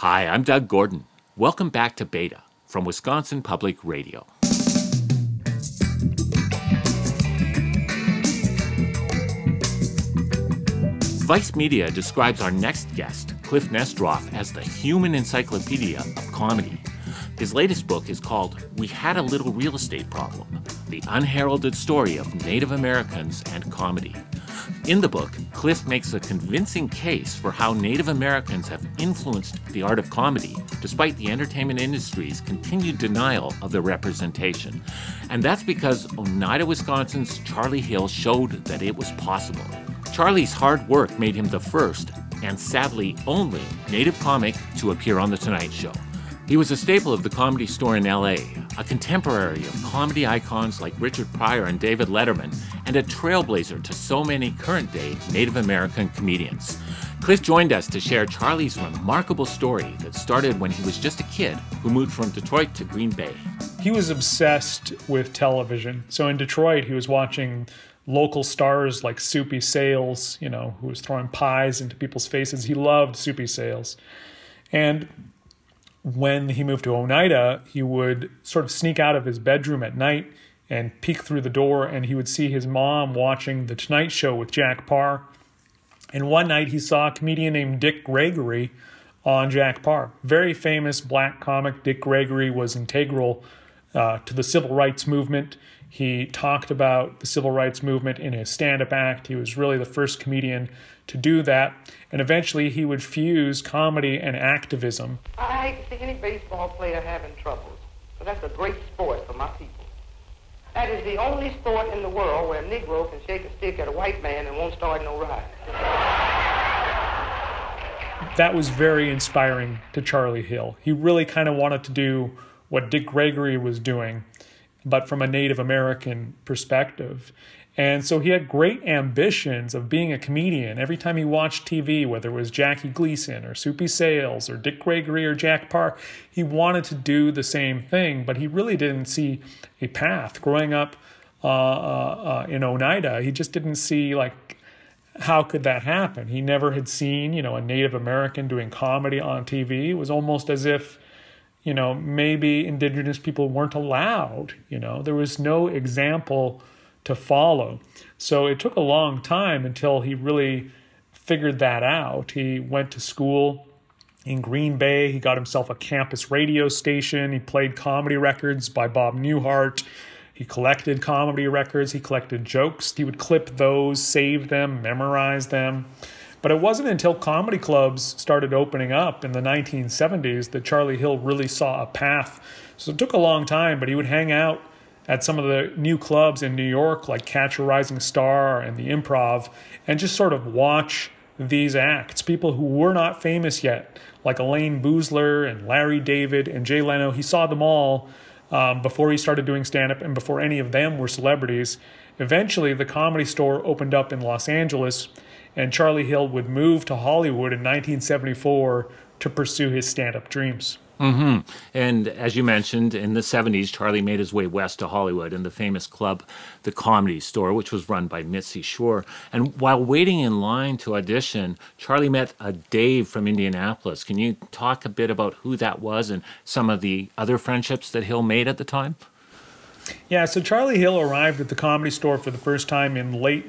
Hi, I'm Doug Gordon. Welcome back to Beta from Wisconsin Public Radio. Vice Media describes our next guest, Cliff Nestroff, as the human encyclopedia of comedy. His latest book is called We Had a Little Real Estate Problem, the unheralded story of Native Americans and comedy. In the book, Cliff makes a convincing case for how Native Americans have influenced the art of comedy, despite the entertainment industry's continued denial of their representation. And that's because Oneida, Wisconsin's Charlie Hill showed that it was possible. Charlie's hard work made him the first, and sadly only, Native comic to appear on The Tonight Show. He was a staple of the Comedy Store in LA, a contemporary of comedy icons like Richard Pryor and David Letterman, and a trailblazer to so many current-day Native American comedians. Cliff joined us to share Charlie's remarkable story that started when he was just a kid who moved from Detroit to Green Bay. He was obsessed with television. So in Detroit, he was watching local stars like Soupy Sales, who was throwing pies into people's faces. He loved Soupy Sales. And when he moved to Oneida, he would sort of sneak out of his bedroom at night and peek through the door, and he would see his mom watching The Tonight Show with Jack Paar. And one night he saw a comedian named Dick Gregory on Jack Paar. Very famous black comic. Dick Gregory was integral to the civil rights movement. He talked about the civil rights movement in his stand-up act. He was really the first comedian to do that. And eventually he would fuse comedy and activism. I hate to see any baseball player having troubles, but that's a great sport for my people. That is the only sport in the world where a Negro can shake a stick at a white man and won't start no riot. That was very inspiring to Charlie Hill. He really kind of wanted to do what Dick Gregory was doing, but from a Native American perspective. And so he had great ambitions of being a comedian. Every time he watched TV, whether it was Jackie Gleason or Soupy Sales or Dick Gregory or Jack Paar, he wanted to do the same thing, but he really didn't see a path. Growing up in Oneida, he just didn't see, how could that happen? He never had seen, a Native American doing comedy on TV. It was almost as if, maybe indigenous people weren't allowed. There was no example to follow. So it took a long time until he really figured that out. He went to school in Green Bay. He got himself a campus radio station. He played comedy records by Bob Newhart. He collected comedy records. He collected jokes. He would clip those, save them, memorize them. But it wasn't until comedy clubs started opening up in the 1970s that Charlie Hill really saw a path. So it took a long time, but he would hang out at some of the new clubs in New York, like Catch a Rising Star and the Improv, and just sort of watch these acts. People who were not famous yet, like Elaine Boozler and Larry David and Jay Leno. He saw them all before he started doing stand-up and before any of them were celebrities. Eventually, the Comedy Store opened up in Los Angeles, and Charlie Hill would move to Hollywood in 1974 to pursue his stand-up dreams. Mm-hmm. And as you mentioned, in the 70s, Charlie made his way west to Hollywood in the famous club, The Comedy Store, which was run by Mitzi Shore. And while waiting in line to audition, Charlie met a Dave from Indianapolis. Can you talk a bit about who that was and some of the other friendships that Hill made at the time? Yeah, so Charlie Hill arrived at The Comedy Store for the first time in late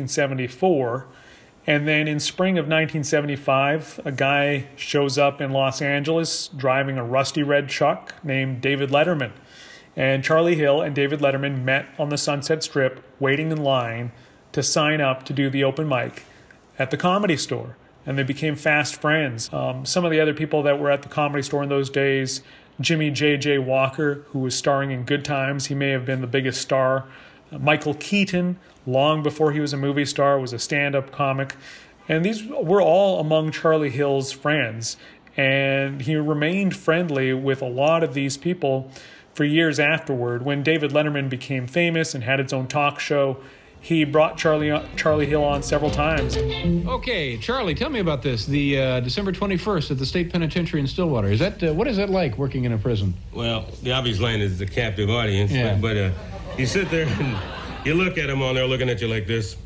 1974. And then in spring of 1975, a guy shows up in Los Angeles driving a rusty red truck named David Letterman. And Charlie Hill and David Letterman met on the Sunset Strip, waiting in line to sign up to do the open mic at the Comedy Store. And they became fast friends. Some of the other people that were at the Comedy Store in those days, Jimmy J.J. Walker, who was starring in Good Times. He may have been the biggest star. Michael Keaton, long before he was a movie star, was a stand-up comic. And these were all among Charlie Hill's friends. And he remained friendly with a lot of these people for years afterward. When David Letterman became famous and had its own talk show, he brought Charlie Hill on several times. Okay, Charlie, tell me about this. The December 21st at the State Penitentiary in Stillwater. Is that what is that like, working in a prison? Well, the obvious line is the captive audience. Yeah. But you sit there and you look at them on there looking at you like this.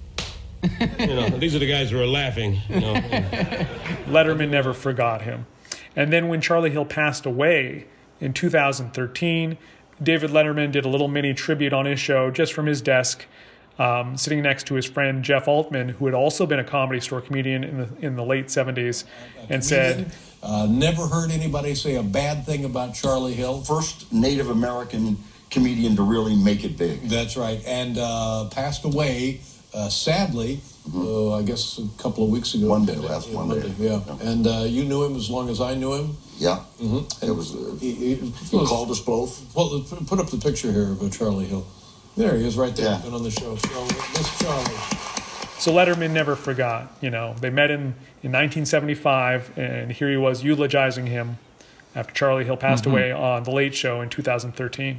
These are the guys who are laughing. Letterman never forgot him. And then when Charlie Hill passed away in 2013, David Letterman did a little mini tribute on his show just from his desk, sitting next to his friend Jeff Altman, who had also been a Comedy Store comedian in the late 70s, and said, never heard anybody say a bad thing about Charlie Hill. First Native American comedian to really make it big. That's right. And passed away, sadly, I guess a couple of weeks ago. Last Monday. Yeah. And you knew him as long as I knew him? Yeah. It was. He called us both. Well, put up the picture here of Charlie Hill. There he is right there. Yeah. Been on the show. So, this Charlie. So Letterman never forgot. They met in 1975, and here he was eulogizing him after Charlie Hill passed away on The Late Show in 2013.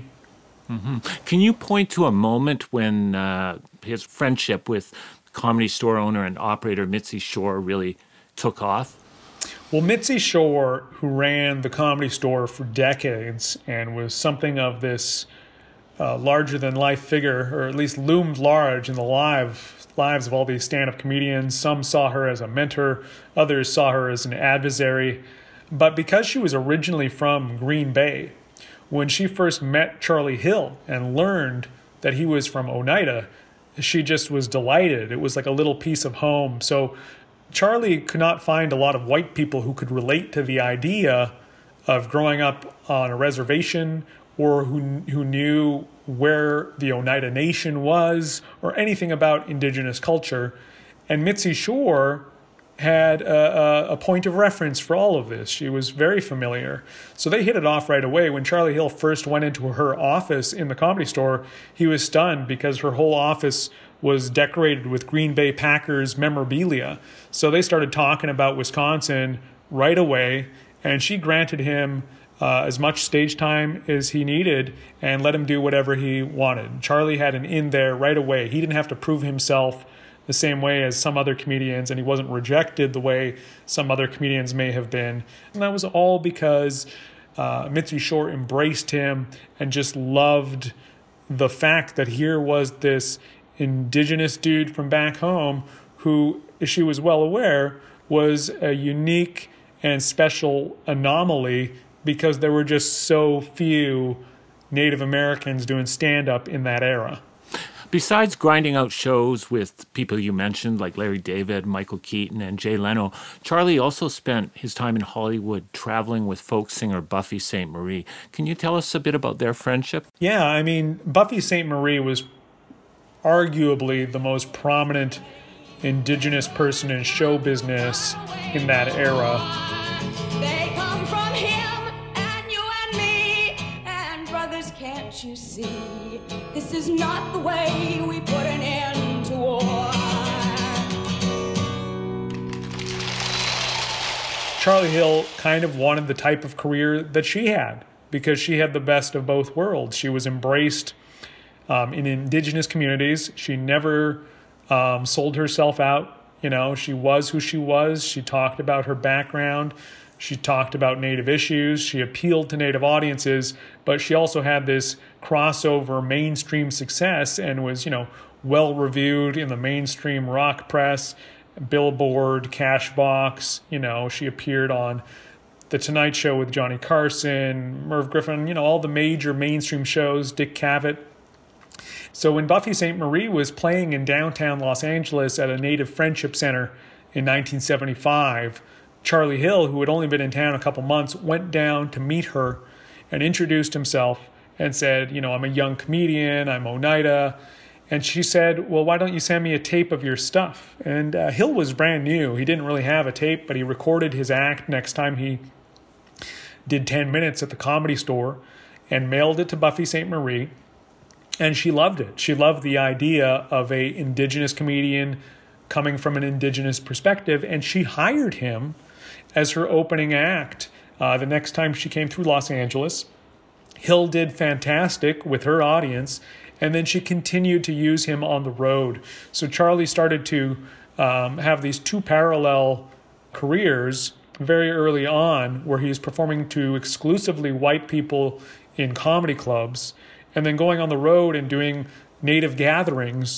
Can you point to a moment when his friendship with Comedy Store owner and operator Mitzi Shore really took off? Well, Mitzi Shore, who ran the Comedy Store for decades and was something of this larger-than-life figure, or at least loomed large in the lives of all these stand-up comedians. Some saw her as a mentor, others saw her as an adversary. But because she was originally from Green Bay, when she first met Charlie Hill and learned that he was from Oneida, she just was delighted. It was like a little piece of home. So Charlie could not find a lot of white people who could relate to the idea of growing up on a reservation, or who knew where the Oneida Nation was, or anything about indigenous culture. And Mitzi Shore had a point of reference for all of this. She was very familiar. So they hit it off right away. When Charlie Hill first went into her office in the Comedy Store, he was stunned because her whole office was decorated with Green Bay Packers memorabilia. So they started talking about Wisconsin right away, and she granted him as much stage time as he needed and let him do whatever he wanted. Charlie had an in there right away. He didn't have to prove himself the same way as some other comedians, and he wasn't rejected the way some other comedians may have been. And that was all because Mitzi Shore embraced him and just loved the fact that here was this indigenous dude from back home who, as she was well aware, was a unique and special anomaly because there were just so few Native Americans doing stand-up in that era. Besides grinding out shows with people you mentioned, like Larry David, Michael Keaton, and Jay Leno, Charlie also spent his time in Hollywood traveling with folk singer Buffy Sainte-Marie. Can you tell us a bit about their friendship? Yeah, I mean, Buffy Sainte-Marie was arguably the most prominent indigenous person in show business in that era. They come from him and you and me, and brothers, can't you see? This is not the way we put an end to war. Charlie Hill kind of wanted the type of career that she had because she had the best of both worlds. She was embraced in indigenous communities. She never sold herself out. She was who she was. She talked about her background. She talked about Native issues. She appealed to Native audiences, but she also had this crossover mainstream success and was, well reviewed in the mainstream rock press, Billboard, Cashbox. She appeared on The Tonight Show with Johnny Carson, Merv Griffin, all the major mainstream shows, Dick Cavett. So when Buffy Sainte-Marie was playing in downtown Los Angeles at a Native Friendship Center in 1975, Charlie Hill, who had only been in town a couple months, went down to meet her and introduced himself and said, I'm a young comedian, I'm Oneida. And she said, well, why don't you send me a tape of your stuff? And Hill was brand new. He didn't really have a tape, but he recorded his act next time he did 10 minutes at the Comedy Store and mailed it to Buffy Sainte-Marie. And she loved it. She loved the idea of a indigenous comedian coming from an indigenous perspective, and she hired him as her opening act the next time she came through Los Angeles. Hill did fantastic with her audience, and then she continued to use him on the road. So Charlie started to have these two parallel careers very early on, where he was performing to exclusively white people in comedy clubs, and then going on the road and doing Native gatherings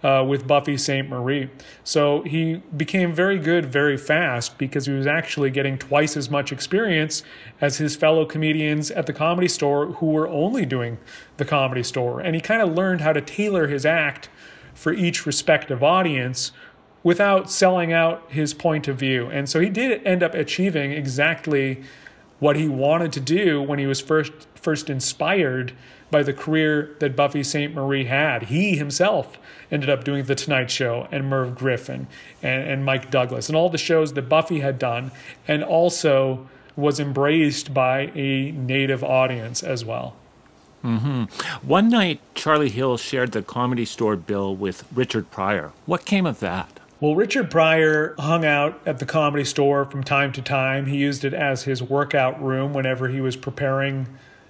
with Buffy Sainte-Marie. So he became very good very fast because he was actually getting twice as much experience as his fellow comedians at the Comedy Store who were only doing the Comedy Store. And he kind of learned how to tailor his act for each respective audience without selling out his point of view. And so he did end up achieving exactly what he wanted to do when he was first inspired by the career that Buffy Sainte-Marie had. He himself ended up doing The Tonight Show and Merv Griffin and Mike Douglas and all the shows that Buffy had done, and also was embraced by a native audience as well. Mm-hmm. One night, Charlie Hill shared the Comedy Store bill with Richard Pryor. What came of that? Well, Richard Pryor hung out at the Comedy Store from time to time. He used it as his workout room whenever he was preparing,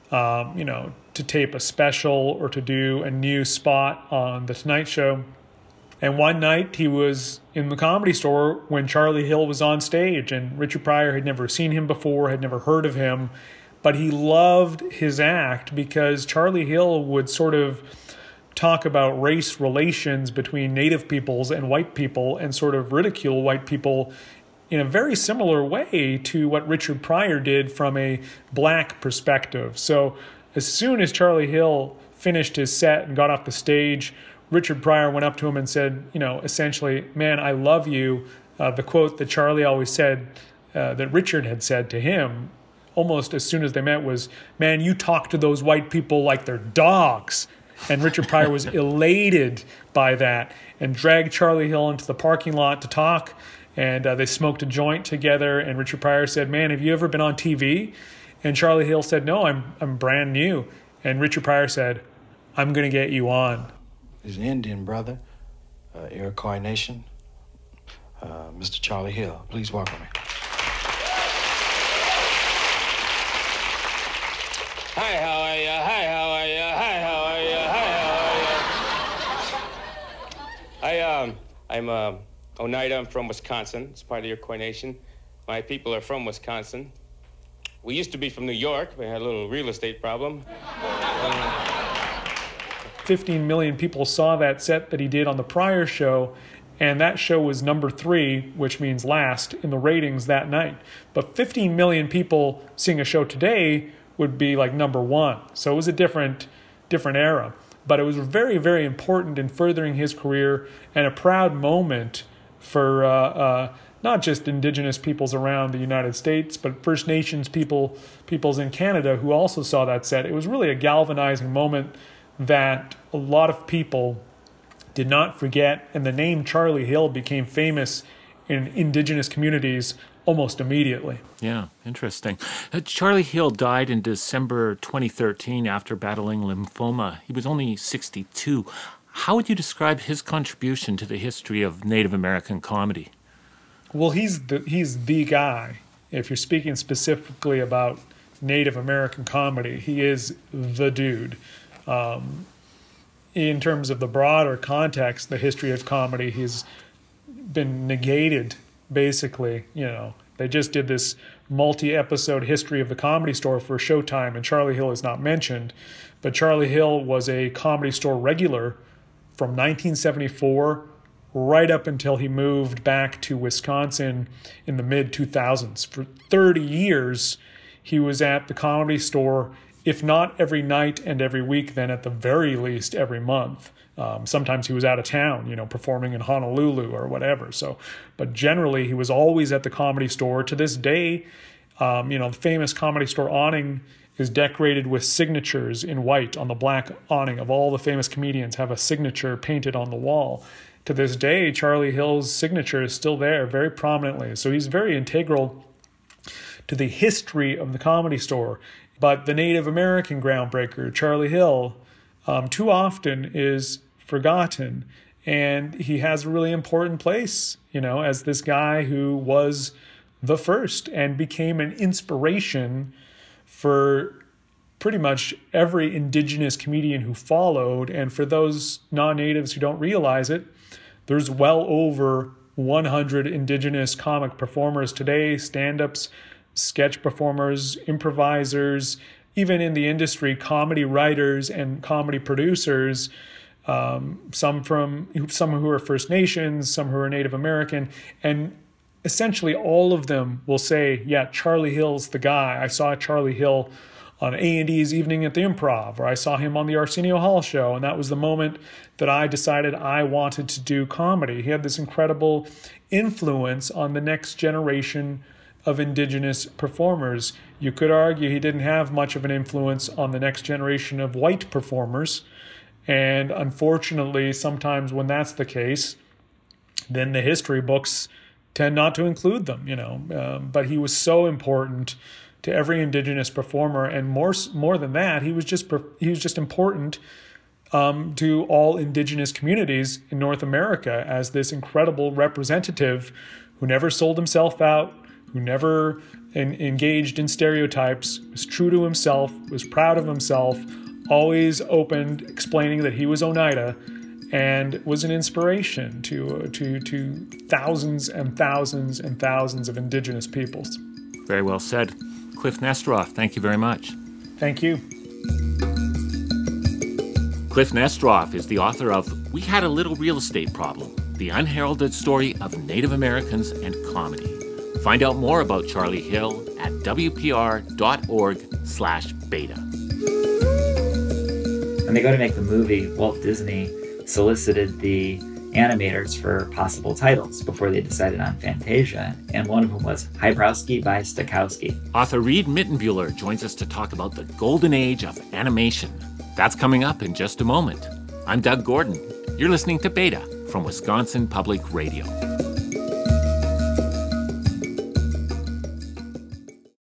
to tape a special or to do a new spot on The Tonight Show. And one night he was in the Comedy Store when Charlie Hill was on stage, and Richard Pryor had never seen him before, had never heard of him, but he loved his act because Charlie Hill would sort of talk about race relations between native peoples and white people and sort of ridicule white people in a very similar way to what Richard Pryor did from a black perspective. So as soon as Charlie Hill finished his set and got off the stage, Richard Pryor went up to him and said, essentially, "Man, I love you." The quote that Charlie always said, that Richard had said to him almost as soon as they met was, "Man, you talk to those white people like they're dogs." And Richard Pryor was elated by that and dragged Charlie Hill into the parking lot to talk. And they smoked a joint together. And Richard Pryor said, "Man, have you ever been on TV?" And Charlie Hill said, "No, I'm brand new." And Richard Pryor said, "I'm going to get you on." He's an Indian brother, Iroquois Nation, Mr. Charlie Hill. Please welcome him. Hi, how are you? Hi, how are you? Hi, how are you? Hi, how are you? I'm Oneida. I'm from Wisconsin. It's part of the Iroquois Nation. My people are from Wisconsin. We used to be from New York. We had a little real estate problem. 15 million people saw that set that he did on the Pryor show, and that show was number 3, which means last, in the ratings that night. But 15 million people seeing a show today would be like number 1. So it was a different era. But it was very, very important in furthering his career and a proud moment for not just Indigenous peoples around the United States, but First Nations peoples in Canada who also saw that set. It was really a galvanizing moment that a lot of people did not forget, and the name Charlie Hill became famous in Indigenous communities almost immediately. Yeah, interesting. Charlie Hill died in December 2013 after battling lymphoma. He was only 62. How would you describe his contribution to the history of Native American comedy? Well, he's the guy. If you're speaking specifically about Native American comedy, he is the dude. In terms of the broader context, the history of comedy, he's been negated, basically. They just did this multi-episode history of the Comedy Store for Showtime, and Charlie Hill is not mentioned. But Charlie Hill was a Comedy Store regular from 1974 right up until he moved back to Wisconsin in the mid-2000s. For 30 years, he was at the Comedy Store, if not every night and every week, then at the very least every month. Sometimes he was out of town, performing in Honolulu or whatever. But generally, he was always at the Comedy Store. To this day, the famous Comedy Store awning is decorated with signatures in white on the black awning of all the famous comedians have a signature painted on the wall. To this day, Charlie Hill's signature is still there very prominently. So he's very integral to the history of the Comedy Store. But the Native American groundbreaker, Charlie Hill, too often is forgotten. And he has a really important place, as this guy who was the first and became an inspiration for pretty much every Indigenous comedian who followed. And for those non-natives who don't realize it, there's well over 100 Indigenous comic performers today, stand-ups, sketch performers, improvisers, even in the industry, comedy writers and comedy producers some who are First Nations, some who are Native American, and essentially all of them will say, yeah, Charlie Hill's the guy. I saw Charlie Hill on A&E's Evening at the Improv, or I saw him on the Arsenio Hall show, and that was the moment that I decided I wanted to do comedy. He had this incredible influence on the next generation of Indigenous performers. You could argue he didn't have much of an influence on the next generation of white performers, and unfortunately, sometimes when that's the case, then the history books tend not to include them, but he was so important to every Indigenous performer, and more than that, he was just important to all Indigenous communities in North America as this incredible representative who never sold himself out, who never engaged in stereotypes, was true to himself, was proud of himself, always opened, explaining that he was Oneida, and was an inspiration to thousands and thousands and thousands of Indigenous peoples. Very well said. Cliff Nestroff, thank you very much. Thank you. Cliff Nestroff is the author of We Had a Little Real Estate Problem, the unheralded story of Native Americans and comedy. Find out more about Charlie Hill at wpr.org/beta. When they go to make the movie, Walt Disney solicited the animators for possible titles before they decided on Fantasia, and one of them was Hybrowski by Stokowski. Author Reed Mittenbuehler joins us to talk about the golden age of animation. That's coming up in just a moment. I'm Doug Gordon. You're listening to Beta from Wisconsin Public Radio.